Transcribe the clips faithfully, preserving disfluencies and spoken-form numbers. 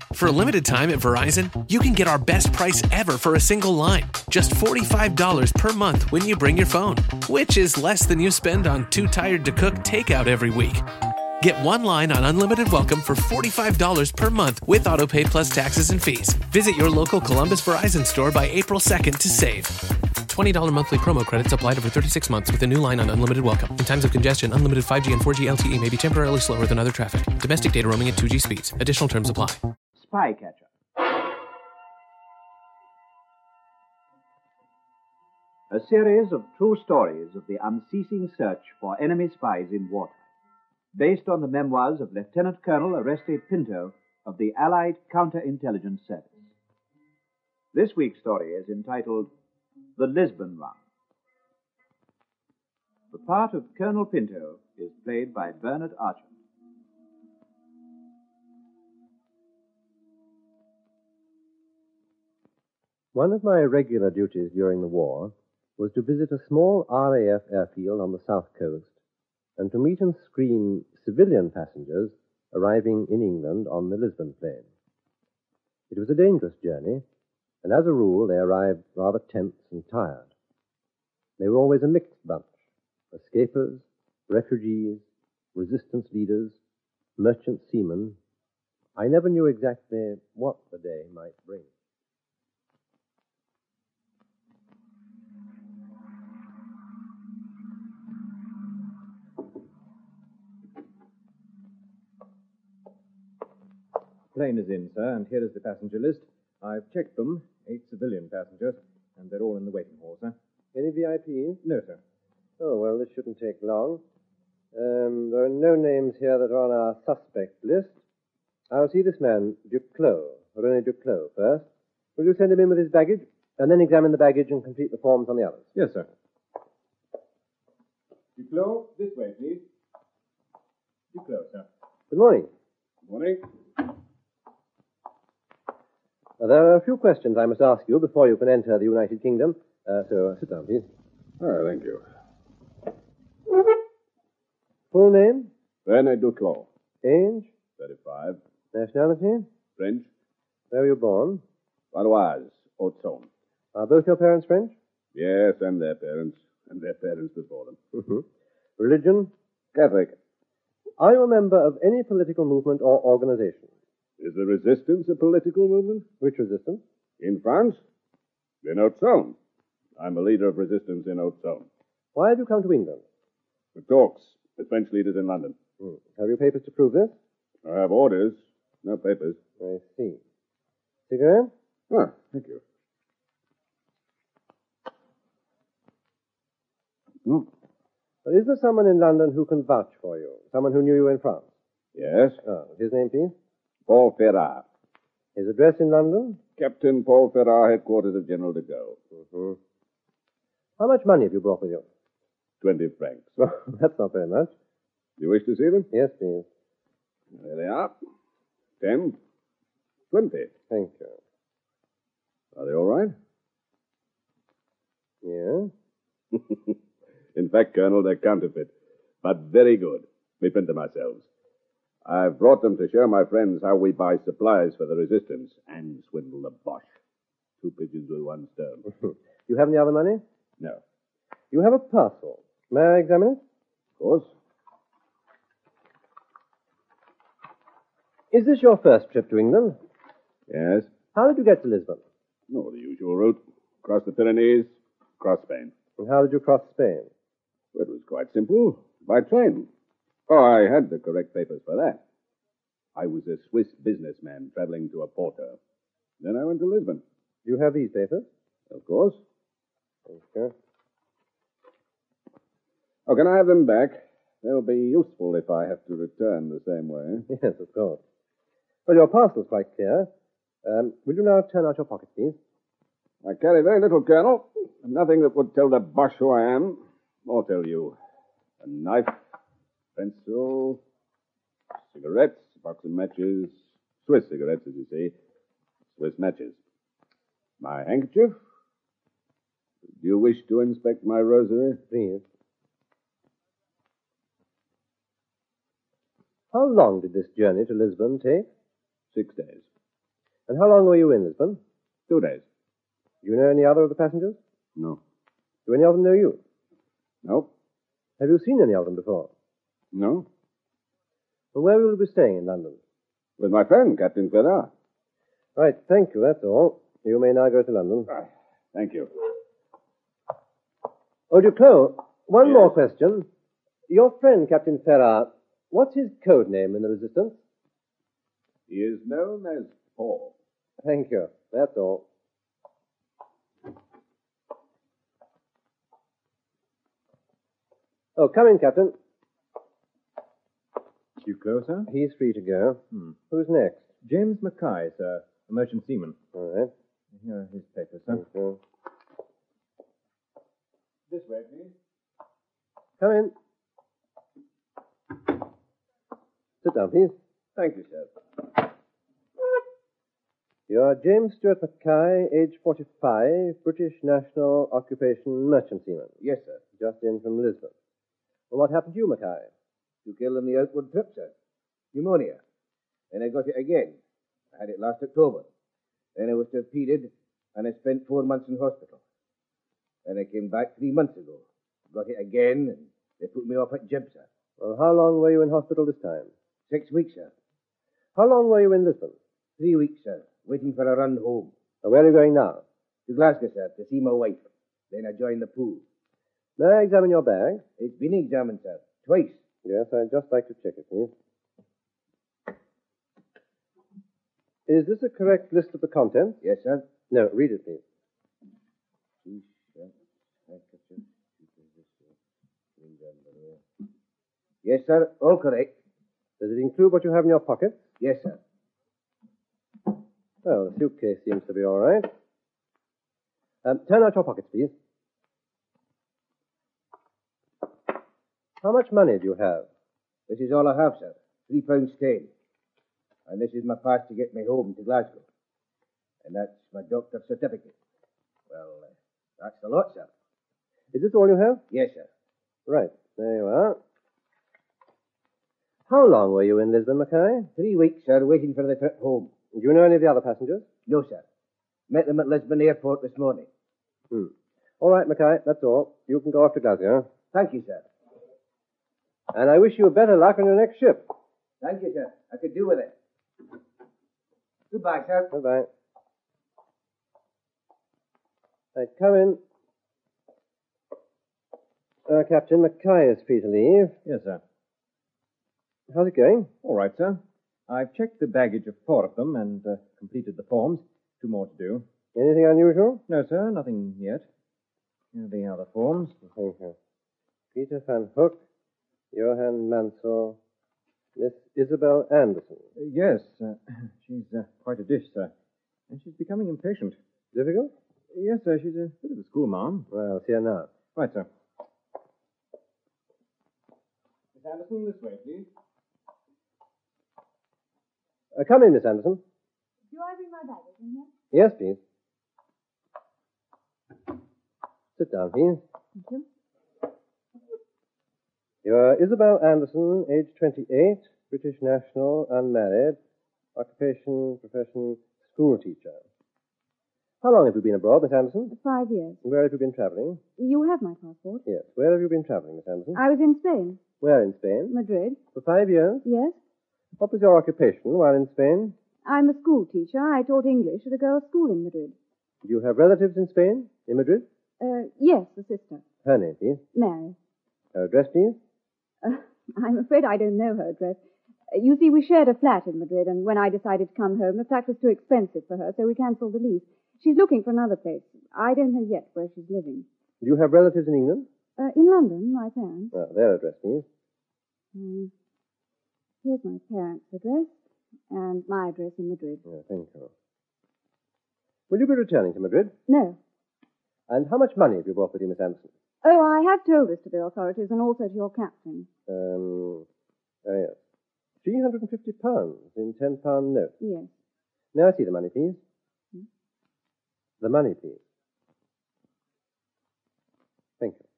For a limited time at Verizon, you can get our best price ever for a single line. Just forty-five dollars per month when you bring your phone, which is less than you spend on Too Tired to Cook takeout every week. Get one line on Unlimited Welcome for forty-five dollars per month with AutoPay plus taxes and fees. Visit your local Columbus Verizon store by April second to save. twenty dollars monthly promo credits applied over thirty-six months with a new line on Unlimited Welcome. In times of congestion, unlimited five G and four G L T E may be temporarily slower than other traffic. Domestic data roaming at two G speeds. Additional terms apply. Spycatcher. A series of true stories of the unceasing search for enemy spies in wartime, based on the memoirs of Lieutenant Colonel Oreste Pinto of the Allied Counterintelligence Service. This week's story is entitled The Lisbon Run. The part of Colonel Pinto is played by Bernard Archer. One of my regular duties during the war was to visit a small R A F airfield on the south coast and to meet and screen civilian passengers arriving in England on the Lisbon plane. It was a dangerous journey, and as a rule they arrived rather tense and tired. They were always a mixed bunch: escapers, refugees, resistance leaders, merchant seamen. I never knew exactly what the day might bring. Plane is in, sir, and here is the passenger list. I've checked them, eight civilian passengers, and they're all in the waiting hall, sir. Any V I Ps? No, sir. Oh, well, this shouldn't take long. Um, there are no names here that are on our suspect list. I'll see this man, Duclos, René Duclos, first. Will you send him in with his baggage, and then examine the baggage and complete the forms on the others? Yes, sir. Duclos, this way, please. Duclos, sir. Good morning. Good morning. Uh, there are a few questions I must ask you before you can enter the United Kingdom. Uh, so uh, sit down, please. Oh, thank you. Full name? René Duclos. Age? thirty-five. Nationality? French. Where were you born? Valois, Haute-Saône. Are both your parents French? Yes, and their parents. And their parents before them. Mm-hmm. Religion? Catholic. Are you a member of any political movement or organization? Is the resistance a political movement? Which resistance? In France? In Haute-Saône. I'm a leader of resistance in Haute-Saône. Why have you come to England? For talks with French leaders in London. Hmm. Have you papers to prove this? I have orders, no papers. I see. Cigarette? Ah, thank you. Hmm. Is there someone in London who can vouch for you? Someone who knew you in France? Yes. Oh, his name, please? Paul Ferrar. His address in London? Captain Paul Ferrar, headquarters of General de Gaulle. Mm-hmm. How much money have you brought with you? Twenty francs. Well, that's not very much. You wish to see them? Yes, please. There they are. Ten. Twenty. Thank you. Are they all right? Yeah? In fact, Colonel, they're counterfeit, but very good. We print them ourselves. I've brought them to show my friends how we buy supplies for the resistance and swindle the Boche. Two pigeons with one stone. You have any other money? No. You have a parcel. May I examine it? Of course. Is this your first trip to England? Yes. How did you get to Lisbon? Oh, the usual route. Across the Pyrenees, across Spain. And how did you cross Spain? Well, it was quite simple. By train. Oh, I had the correct papers for that. I was a Swiss businessman traveling to Oporto. Then I went to Lisbon. Do you have these papers? Of course. Thank you. Oh, can I have them back? They'll be useful if I have to return the same way. Yes, of course. Well, your parcel's quite clear. Um, will you now turn out your pocket, please? I carry very little, Colonel. Nothing that would tell the Boche who I am, or tell you. A knife, pencil, cigarettes, box of matches, Swiss cigarettes, as you see, Swiss matches. My handkerchief. Do you wish to inspect my rosary? Please. How long did this journey to Lisbon take? Six days. And how long were you in Lisbon? Two days. Do you know any other of the passengers? No. Do any of them know you? No. Have you seen any of them before? No. And where will you be staying in London? With my friend, Captain Ferrar. Right, thank you, that's all. You may now go to London. Ah, thank you. Oh, Duclos, one Yes? more question. Your friend, Captain Ferrar, what's his code name in the Resistance? He is known as Paul. Thank you, that's all. Oh, come in, Captain. Duclos, sir? He's free to go. Hmm. Who's next? James Mackay, sir. A merchant seaman. All right. Here are his papers, sir. Thank you. This way, please. Come in. Sit down, please. Thank you, sir. You are James Stuart Mackay, age forty-five, British national, occupation merchant seaman. Yes, sir. Just in from Lisbon. Well, what happened to you, Mackay? To kill in the outward trip, sir. Pneumonia. Then I got it again. I had it last October. Then I was torpedoed, and I spent four months in hospital. Then I came back three months ago. Got it again, and they put me off at jib, sir. Well, how long were you in hospital this time? Six weeks, sir. How long were you in Lisbon? Three weeks, sir. Waiting for a run home. Now, where are you going now? To Glasgow, sir, to see my wife. Then I joined the pool. May I examine your bag? It's been examined, sir. Twice. Yes, I'd just like to check it, please. Is this a correct list of the contents? Yes, sir. No, read it, please. Yes, sir. All correct. Does it include what you have in your pockets? Yes, sir. Well, the suitcase seems to be all right. Um, turn out your pockets, please. How much money do you have? This is all I have, sir. Three pounds ten. And this is my pass to get me home to Glasgow. And that's my doctor's certificate. Well, uh, that's the lot, sir. Is this all you have? Yes, sir. Right, there you are. How long were you in Lisbon, Mackay? Three weeks, sir, waiting for the trip home. Do you know any of the other passengers? No, sir. Met them at Lisbon Airport this morning. Hmm. All right, Mackay, that's all. You can go off to Glasgow. Thank you, sir. And I wish you better luck on your next ship. Thank you, sir. I could do with it. Goodbye, sir. Bye-bye. Right, come in. Uh, Captain, Mackay is free to leave. Yes, sir. How's it going? All right, sir. I've checked the baggage of four of them and uh, completed the forms. Two more to do. Anything unusual? No, sir, nothing yet. Here are the other forms. Thank you. Peter van Hook, Johann Mansell, Miss Isabel Anderson. Uh, yes, uh, she's uh, quite a dish, sir. And she's becoming impatient. Difficult? Yes, sir, she's a bit of a schoolmarm. Well, I'll see her now. Right, sir. Miss Anderson, this way, please. Uh, come in, Miss Anderson. Do I bring my baggage in here? Yes, please. Sit down, please. Thank you. You're Isabel Anderson, age twenty-eight, British national, unmarried, occupation, profession, school teacher. How long have you been abroad, Miss Anderson? Five years. Where have you been traveling? You have my passport. Yes. Where have you been traveling, Miss Anderson? I was in Spain. Where in Spain? Madrid. For five years? Yes. What was your occupation while in Spain? I'm a school teacher. I taught English at a girls' school in Madrid. Do you have relatives in Spain? In Madrid? Uh, yes, a sister. Her name, please. Mary. Her address, please. Uh, I'm afraid I don't know her address. Uh, you see, we shared a flat in Madrid, and when I decided to come home, the flat was too expensive for her, so we cancelled the lease. She's looking for another place. I don't know yet where she's living. Do you have relatives in England? Uh, in London, my parents. Uh, their address, please. Um, here's my parents' address, and my address in Madrid. Oh, thank you. Will you be returning to Madrid? No. And how much money have you brought with you, Miss Anderson? Oh, I have told this to the authorities and also to your captain. Um, oh, yes. three hundred fifty pounds in ten-pound notes. Yes. May I see the money, please? Hmm? The money, please. Thank you.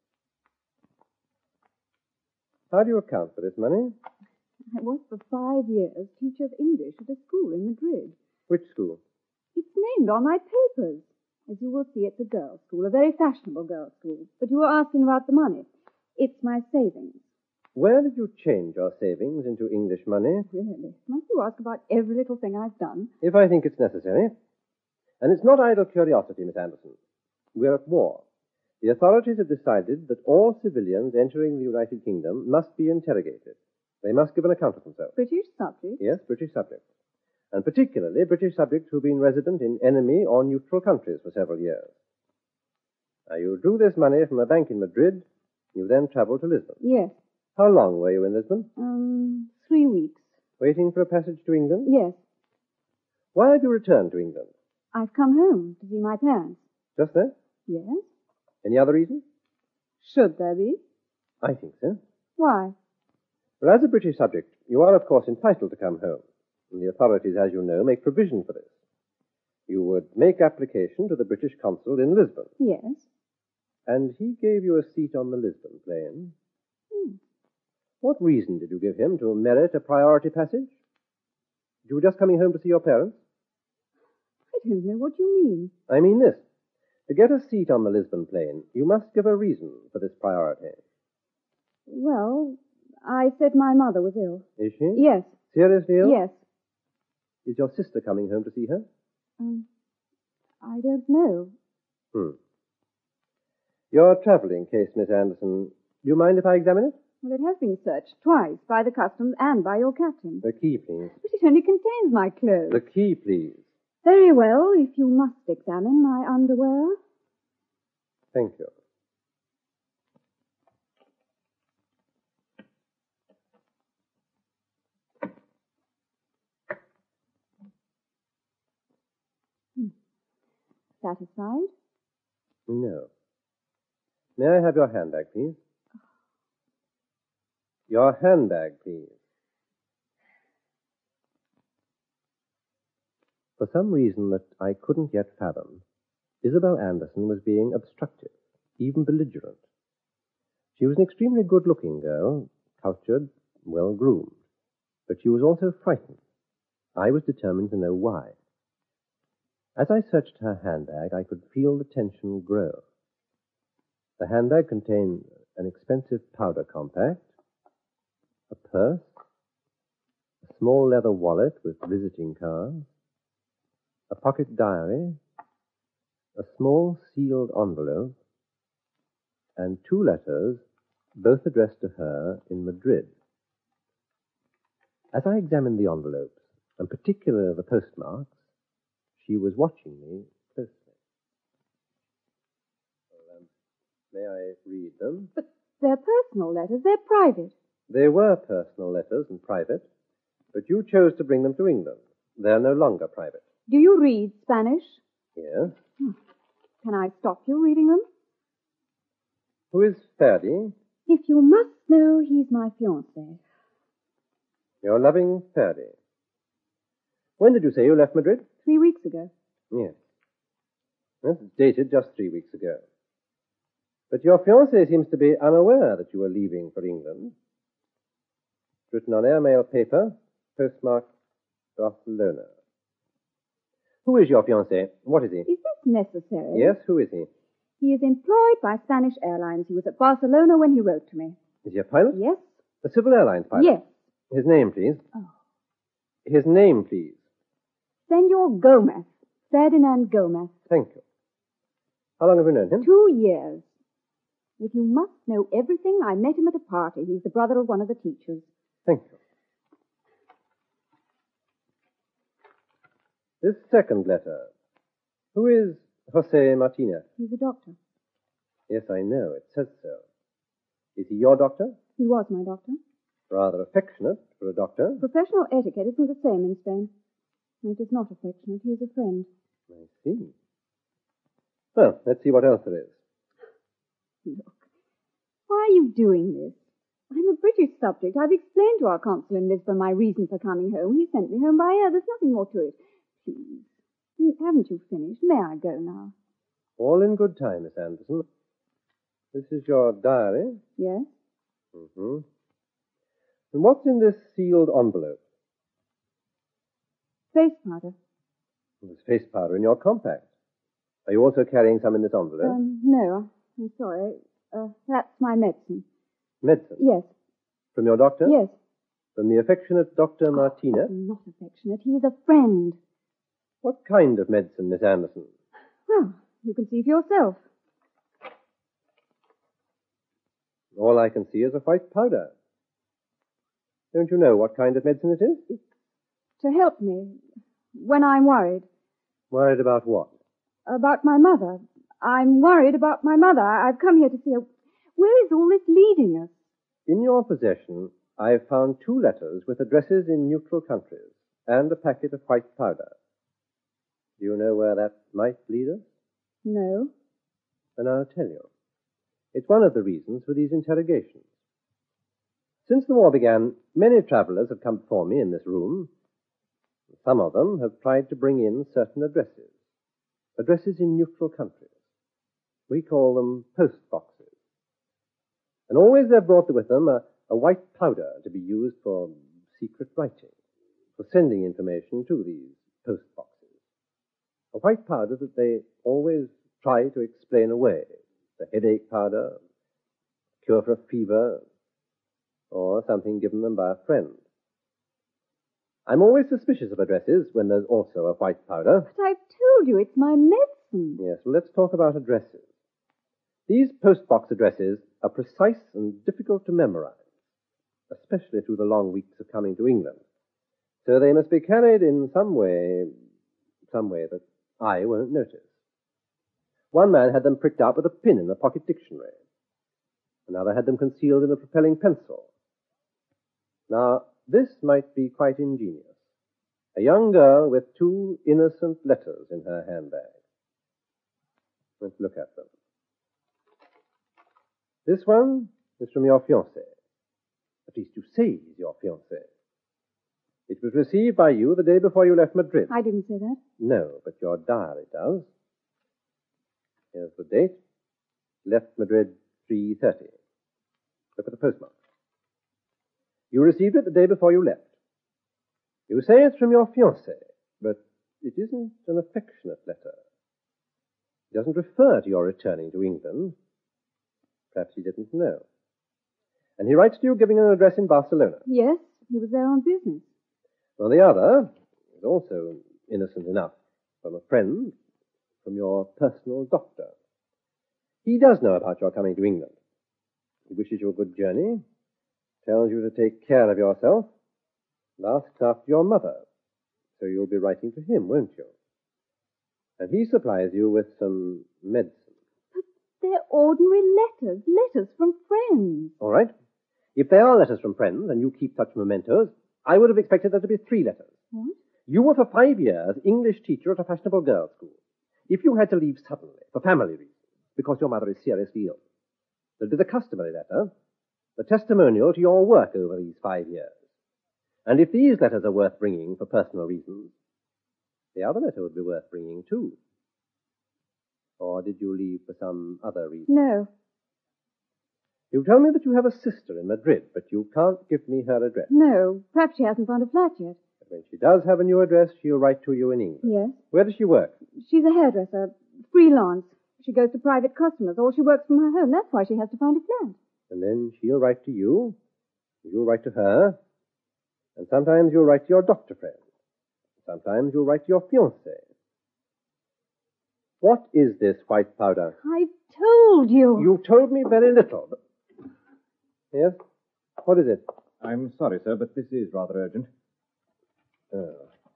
How do you account for this money? I was for five years teacher of English at a school in Madrid. Which school? explained on my papers. As you will see, it's a girls' school, a very fashionable girls' school. But you were asking about the money. It's my savings. Where did you change your savings into English money? Really? Must you ask about every little thing I've done? If I think it's necessary. And it's not idle curiosity, Miss Anderson. We're at war. The authorities have decided that all civilians entering the United Kingdom must be interrogated. They must give an account of themselves. British subjects? Yes, British subjects. And particularly British subjects who've been resident in enemy or neutral countries for several years. Now, you drew this money from a bank in Madrid. You then travelled to Lisbon. Yes. How long were you in Lisbon? Um, three weeks. Waiting for a passage to England? Yes. Why have you returned to England? I've come home to see my parents. Just that? Yes. Any other reason? Should there be? I think so. Why? Well, as a British subject, you are, of course, entitled to come home. And the authorities, as you know, make provision for this. You would make application to the British consul in Lisbon. Yes. And he gave you a seat on the Lisbon plane. Hmm. What reason did you give him to merit a priority passage? You were just coming home to see your parents? I don't know what you mean. I mean this. To get a seat on the Lisbon plane, you must give a reason for this priority. Well, I said my mother was ill. Is she? Yes. Seriously ill? Yes. Is your sister coming home to see her? Um, I don't know. Hmm. Your travelling case, Miss Anderson. Do you mind if I examine it? Well, it has been searched twice by the customs and by your captain. The key, please. But it only contains my clothes. The key, please. Very well, if you must examine my underwear. Thank you. Hmm. Satisfied? No. May I have your handbag, please? Your handbag, please. For some reason that I couldn't yet fathom, Isabel Anderson was being obstructive, even belligerent. She was an extremely good-looking girl, cultured, well-groomed, but she was also frightened. I was determined to know why. As I searched her handbag, I could feel the tension grow. The handbag contained an expensive powder compact, a purse, a small leather wallet with visiting cards, a pocket diary, a small sealed envelope, and two letters, both addressed to her in Madrid. As I examined the envelopes, and particularly the postmarks, she was watching me closely. Well, um, may I read them? But they're personal letters. They're private. They were personal letters and private, but you chose to bring them to England. They're no longer private. Do you read Spanish? Yes. Can I stop you reading them? Who is Ferdy? If you must know, he's my fiancé. Your loving Ferdy. When did you say you left Madrid? Three weeks ago. Yes. That's dated just three weeks ago. But your fiancé seems to be unaware that you are leaving for England. Written on airmail paper, postmarked Barcelona. Who is your fiancé? What is he? Is this necessary? Yes, who is he? He is employed by Spanish Airlines. He was at Barcelona when he wrote to me. Is he a pilot? Yes? A civil airlines pilot? Yes. His name, please. Oh. His name, please. Senor Gomez. Ferdinand Gomez. Thank you. How long have you known him? Two years. If you must know everything, I met him at a party. He's the brother of one of the teachers. Thank you. This second letter. Who is Jose Martinez? He's a doctor. Yes, I know. It says so. Is he your doctor? He was my doctor. Rather affectionate for a doctor. Professional etiquette isn't the same in Spain. It is not affectionate. He is a friend. I see. Well, let's see what else there is. Look, why are you doing this? I'm a British subject. I've explained to our consul in Lisbon my reason for coming home. He sent me home by air. There's nothing more to it. Please, haven't you finished? May I go now? All in good time, Miss Anderson. This is your diary? Yes. Mm-hmm. And what's in this sealed envelope? Face powder. There's face powder in your compact. Are you also carrying some in this envelope? Um, no, I'm sorry. Uh, that's my medicine. Medicine? Yes. From your doctor? Yes. From the affectionate Doctor Martina? Oh, not affectionate. He's a friend. What kind of medicine, Miss Anderson? Well, you can see for yourself. All I can see is a white powder. Don't you know what kind of medicine it is? It's to help me when I'm worried. Worried about what? About my mother. I'm worried about my mother. I- I've come here to see her. Where is all this leading us? In your possession, I have found two letters with addresses in neutral countries and a packet of white powder. Do you know where that might lead us? No. Then I'll tell you. It's one of the reasons for these interrogations. Since the war began, many travelers have come before me in this room. Some of them have tried to bring in certain addresses. Addresses in neutral countries. We call them post boxes. And always they've brought with them a, a white powder to be used for secret writing, for sending information to these post boxes. A white powder that they always try to explain away. The headache powder, cure for a fever, or something given them by a friend. I'm always suspicious of addresses when there's also a white powder. But I've told you it's my medicine. Yes, well, let's talk about addresses. These postbox addresses are precise and difficult to memorize, especially through the long weeks of coming to England. So they must be carried in some way, some way that I won't notice. One man had them pricked out with a pin in a pocket dictionary. Another had them concealed in a propelling pencil. Now, this might be quite ingenious. A young girl with two innocent letters in her handbag. Let's look at them. This one is from your fiancé. At least you say he's your fiancé. It was received by you the day before you left Madrid. I didn't say that. No, but your diary does. Here's the date. Left Madrid three thirty. Look at the postmark. You received it the day before you left. You say it's from your fiancé, but it isn't an affectionate letter. It doesn't refer to your returning to England. Perhaps he didn't know. And he writes to you giving an address in Barcelona. Yes, he was there on business. Well, the other is also innocent enough, from a friend, from your personal doctor. He does know about your coming to England. He wishes you a good journey, tells you to take care of yourself, and asks after your mother. So you'll be writing to him, won't you? And he supplies you with some medicine. But they're ordinary letters, letters from friends. All right. If they are letters from friends, and you keep such mementos, I would have expected there to be three letters. What? You were for five years English teacher at a fashionable girls' school. If you had to leave suddenly, for family reasons, because your mother is seriously ill, there'd be the customary letter, the testimonial to your work over these five years. And if these letters are worth bringing for personal reasons, the other letter would be worth bringing too. Or did you leave for some other reason? No. You tell me that you have a sister in Madrid, but you can't give me her address. No. Perhaps she hasn't found a flat yet. But when she does have a new address, she'll write to you in England. Yes. Where does she work? She's a hairdresser. Freelance. She goes to private customers, or she works from her home. That's why she has to find a flat. And then she'll write to you. You'll write to her. And sometimes you'll write to your doctor friend. Sometimes you'll write to your fiancé. What is this white powder? I've told you. You've told me very little. But... Yes? What is it? I'm sorry, sir, but this is rather urgent. Oh.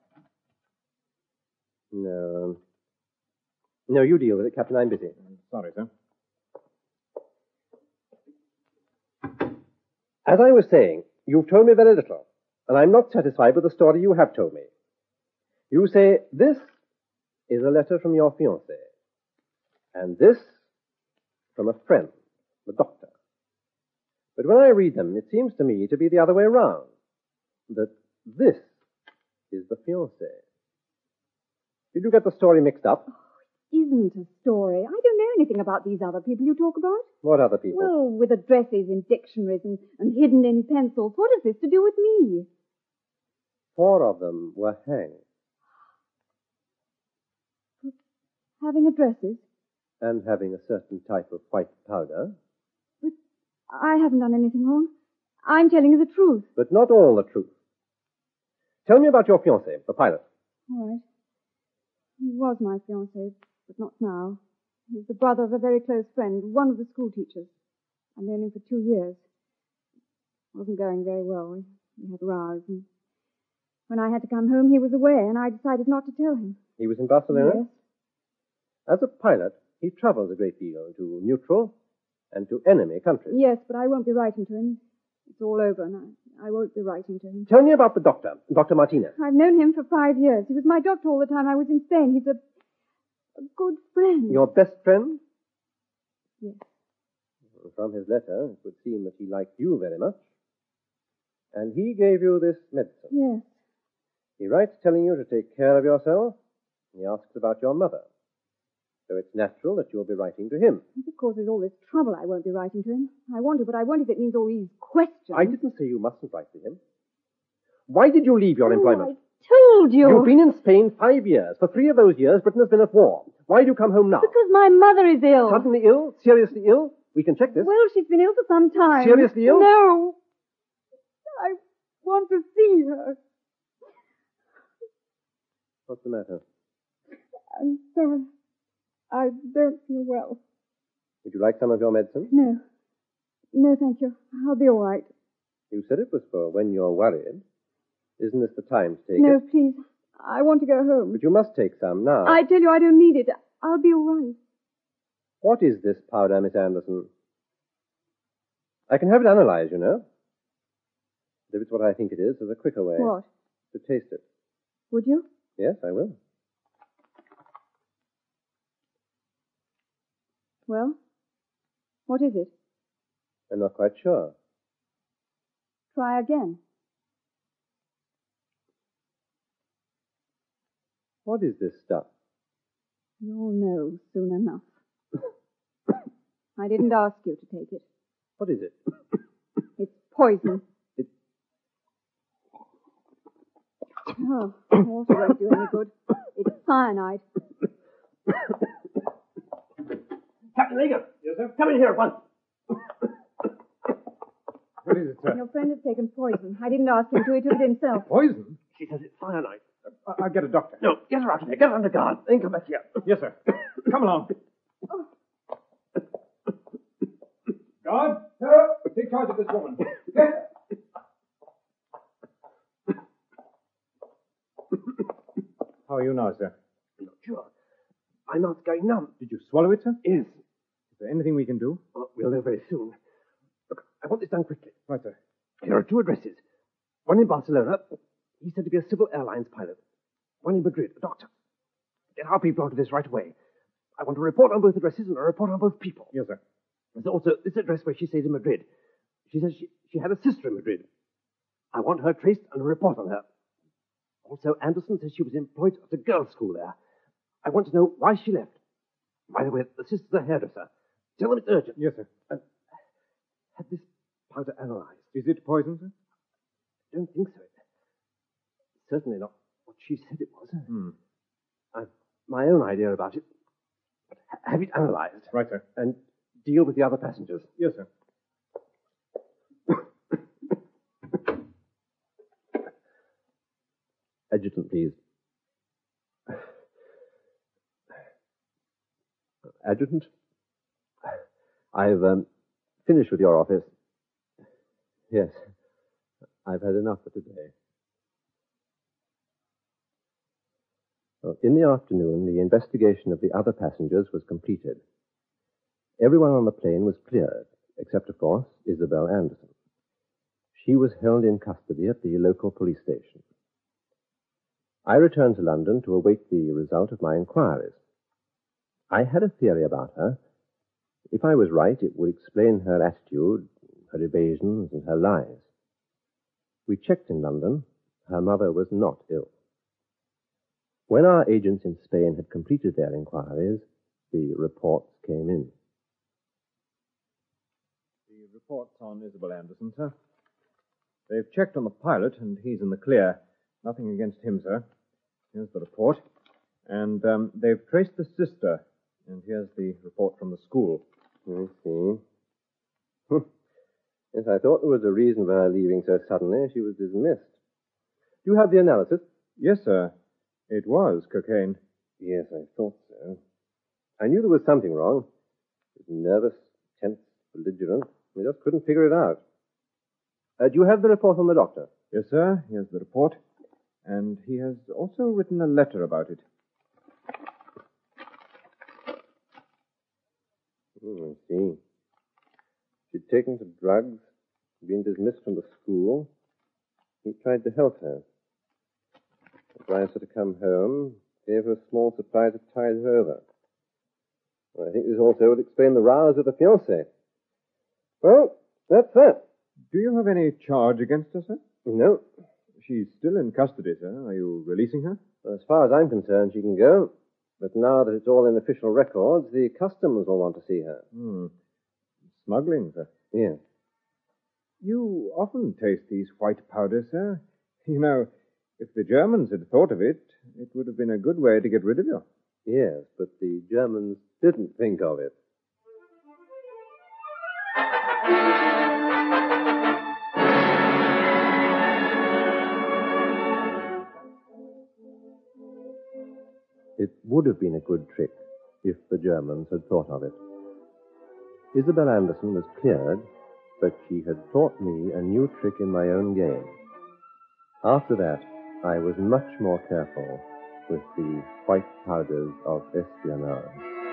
No. um, No, you deal with it, Captain. I'm busy. I'm sorry, sir. As I was saying, you've told me very little, and I'm not satisfied with the story you have told me. You say this is a letter from your fiancé, and this from a friend, the doctor. But when I read them, it seems to me to be the other way round, that this is the fiancé. Did you get the story mixed up? Isn't a story. I don't know anything about these other people you talk about. What other people? Well, with addresses in dictionaries and, and hidden in pencils. What has this to do with me? Four of them were hanged. Having addresses? And having a certain type of white powder. But I haven't done anything wrong. I'm telling you the truth. But not all the truth. Tell me about your fiancé, the pilot. All right. He was my fiancé, but not now. He's the brother of a very close friend, one of the school teachers. I've known him for two years. It wasn't going very well. We, we had rows, and when I had to come home, he was away, and I decided not to tell him. He was in Barcelona? Yes. As a pilot, he travels a great deal to neutral and to enemy countries. Yes, but I won't be writing to him. It's all over, and I, I won't be writing to him. Tell me about the doctor, Doctor Martinez. I've known him for five years. He was my doctor all the time I was in Spain. He's a, a good friend. Your best friend? Yes. From his letter, it would seem that he liked you very much. And he gave you this medicine. Yes. He writes telling you to take care of yourself. And he asks about your mother. So it's natural that you'll be writing to him. If it causes all this trouble, I won't be writing to him. I want to, but I won't if it means all these questions. I didn't say you mustn't write to him. Why did you leave your oh, employment? I told you. You've been in Spain five years. For three of those years, Britain has been at war. Why do you come home now? Because my mother is ill. Suddenly ill? Seriously ill? We can check this. Well, she's been ill for some time. Seriously ill? No. I want to see her. What's the matter? I'm sorry. I don't feel well. Would you like some of your medicine? No. No, thank you. I'll be all right. You said it was for when you're worried. Isn't this the time to take no, it? No, please. I want to go home. But you must take some now. I tell you, I don't need it. I'll be all right. What is this powder, Miss Anderson? I can have it analyzed, you know. If it's what I think it is, there's a quicker way. What? To taste it. Would you? Yes, I will. Well, what is it? I'm not quite sure. Try again. What is this stuff? You'll know soon enough. I didn't ask you to take it. What is it? It's poison. It... Oh, water won't do any good. It's cyanide. Captain Lager! Yes, sir? Come in here at once. What is it, sir? Your friend has taken poison. I didn't ask him to. He took it himself. Poison? She says it's cyanide. Uh, I'll get a doctor. No, get her out of here. Get her under guard. Then come back here. Yes, sir. Come along. Guard, sir, take charge of this woman. Get her. How are you now, sir? I'm not sure. My mouth's going numb. Did you swallow it, sir? Yes. Is there anything we can do? Well, we'll know very soon. Look, I want this done quickly. Right, sir. There are two addresses. One in Barcelona. He's said to be a civil airlines pilot. One in Madrid, a doctor. Get our people onto this right away. I want a report on both addresses and a report on both people. Yes, sir. There's also this address where she stays in Madrid. She says she, she had a sister in Madrid. I want her traced and a report on her. Also, Anderson says she was employed at a girls' school there. I want to know why she left. By the way, the sister's a hairdresser. Tell them it's urgent. Yes, sir. And have this powder analyzed. Is it poison, sir? I don't think so. Certainly not what she said it was. Hmm. I've my own idea about it. But ha- have it analyzed. Right, sir. And deal with the other passengers. Yes, sir. Adjutant, please. Adjutant, I've um, finished with your office. Yes, I've had enough for today. Well, in the afternoon, the investigation of the other passengers was completed. Everyone on the plane was cleared, except, of course, Isabel Anderson. She was held in custody at the local police station. I returned to London to await the result of my inquiries. I had a theory about her. If I was right, it would explain her attitude, her evasions, and her lies. We checked in London. Her mother was not ill. When our agents in Spain had completed their inquiries, the reports came in. The report's on Isabel Anderson, sir. They've checked on the pilot, and he's in the clear. Nothing against him, sir. Here's the report. And and um, they've traced the sister. And here's the report from the school. I see. Yes, I thought there was a reason for her leaving so suddenly. She was dismissed. Do you have the analysis? Yes, sir. It was cocaine. Yes, I thought so. I knew there was something wrong. She was nervous, tense, belligerent. We just couldn't figure it out. Uh, do you have the report from the doctor? Yes, sir. Here's the report. And he has also written a letter about it. Oh, I see. She'd taken to drugs, been dismissed from the school. He tried to help her. Advised her to come home, gave her a small supply to tide her over. Well, I think this also would explain the rows with the fiancé. Well, that's that. Do you have any charge against her, sir? No. She's still in custody, sir. Are you releasing her? As far as I'm concerned, she can go. But now that it's all in official records, the customs will want to see her. Hmm. Smuggling, sir? Yes. You often taste these white powders, sir. You know, if the Germans had thought of it, it would have been a good way to get rid of you. Yes, but the Germans didn't think of it. It would have been a good trick if the Germans had thought of it. Isabel Anderson was cleared, but she had taught me a new trick in my own game. After that, I was much more careful with the white powders of espionage.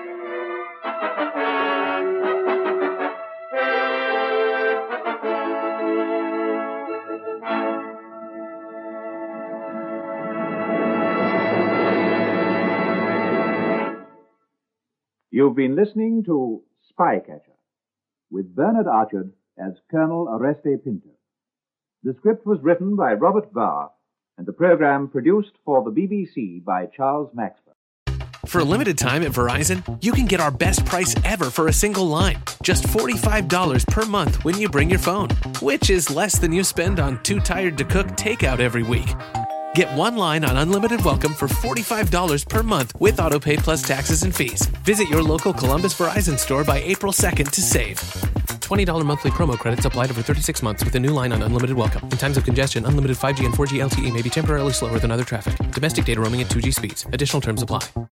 You've been listening to Spycatcher, with Bernard Archard as Colonel Oreste Pinto. The script was written by Robert Barr, and the program produced for the B B C by Charles Maxwell. For a limited time at Verizon, you can get our best price ever for a single line. Just forty-five dollars per month when you bring your phone, which is less than you spend on Too Tired to Cook takeout every week. Get one line on Unlimited Welcome for forty-five dollars per month with AutoPay plus taxes and fees. Visit your local Columbus Verizon store by April second to save. twenty dollars monthly promo credits applied over thirty-six months with a new line on Unlimited Welcome. In times of congestion, unlimited five G and four G L T E may be temporarily slower than other traffic. Domestic data roaming at two G speeds. Additional terms apply.